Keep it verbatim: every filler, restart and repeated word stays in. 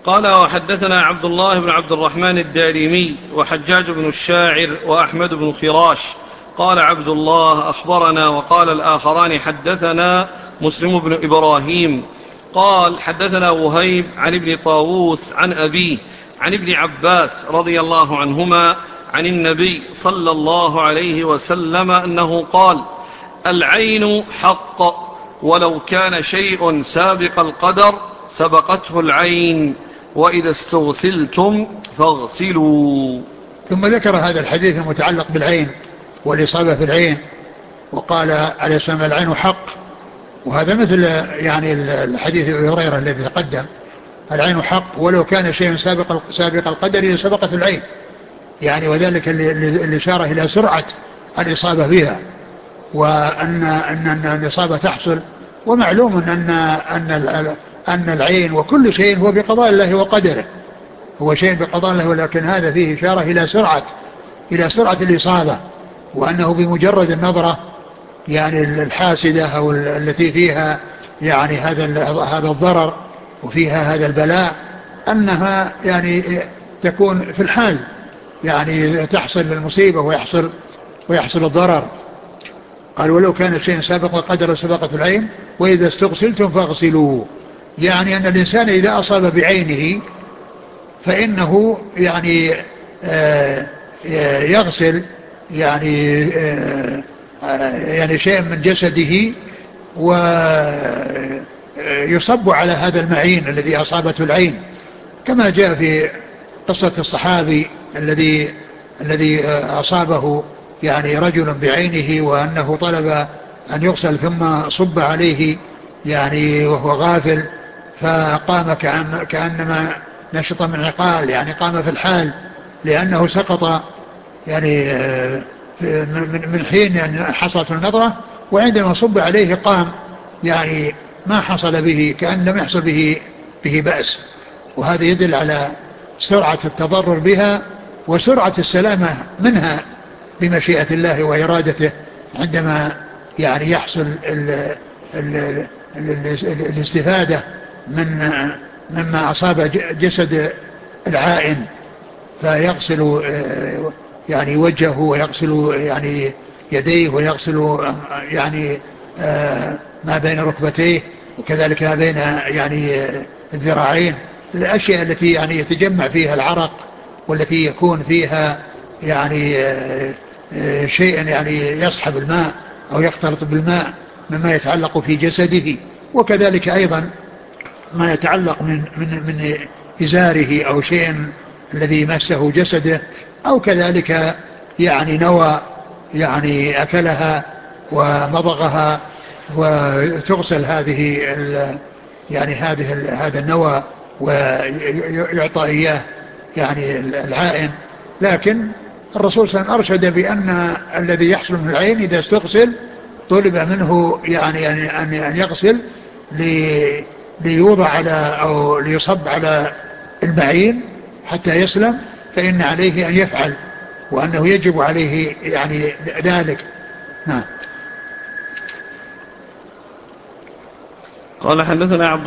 قال وحدثنا عبد الله بن عبد الرحمن الدارمي وحجاج بن الشاعر وأحمد بن خراش. قال عبد الله أخبرنا، وقال الآخران حدثنا مسلم بن إبراهيم قال حدثنا وهيب عن ابن طاووس عن أبيه عن ابن عباس رضي الله عنهما عن النبي صلى الله عليه وسلم أنه قال: العين حق، ولو كان شيء سابق القدر سبقته العين، وإذا استغسلتم فاغسلوا. ثم ذكر هذا الحديث المتعلق بالعين والإصابة في العين، وقال عليه السلام: العين حق. وهذا مثل يعني الحديث أبي هريرة الذي تقدم: العين حق ولو كان شيء سابق سابق القدر سبقت العين، يعني وذلك اللي إشارة إلى سرعة الإصابة بها، وأن أن أن الإصابة تحصل. ومعلوم أن أن أن العين وكل شيء هو بقضاء الله وقدره، هو شيء بقضاء الله، ولكن هذا فيه إشارة إلى سرعة إلى سرعة الإصابة، وأنه بمجرد النظرة يعني الحاسدة أو التي فيها يعني هذا هذا الضرر وفيها هذا البلاء، أنها يعني تكون في الحال يعني تحصل المصيبة ويحصل ويحصل الضرر. قال: ولو كان شيء سابق وقدر سبقت العين، وإذا استغسلتم فاغسلوا. يعني أن الإنسان إذا أصاب بعينه فإنه يعني آه يغسل يعني آه يعني شيء من جسده ويصب على هذا المعين الذي أصابته العين، كما جاء في قصة الصحابي الذي الذي أصابه يعني رجل بعينه، وأنه طلب أن يغسل ثم صب عليه يعني وهو غافل، فقام كأن كأنما نشط من عقال، يعني قام في الحال لأنه سقط يعني من حين يعني حصلت النظرة، وعندما صب عليه قام يعني ما حصل به، كأن لم يحصل به به بأس. وهذا يدل على سرعة التضرر بها وسرعة السلامة منها بمشيئة الله وإرادته، عندما يعني يحصل ال ال ال ال الاستفادة من مما أصاب جسد العائن، فيغسل يعني وجهه ويغسل يعني يديه ويغسل يعني ما بين ركبتيه، وكذلك ما بين يعني الذراعين، الأشياء التي يعني يتجمع فيها العرق والتي يكون فيها يعني شيء يعني يصحب الماء أو يختلط بالماء مما يتعلق في جسده، وكذلك أيضا ما يتعلق من من من إزاره أو شيء الذي مسه جسده، أو كذلك يعني نوى يعني أكلها ومضغها، وتغسل هذه يعني هذه هذا النوى ويعطى إياه يعني العائن. لكن الرسول صلى الله عليه وسلم أرشد بأن الذي يحصل من العين إذا استغسل طلب منه يعني أن يغسل ليوضع على أو ليصب على المعين حتى يسلم، فإن عليه أن يفعل، وأنه يجب عليه يعني ذلك. نعم. قال حدثنا عبد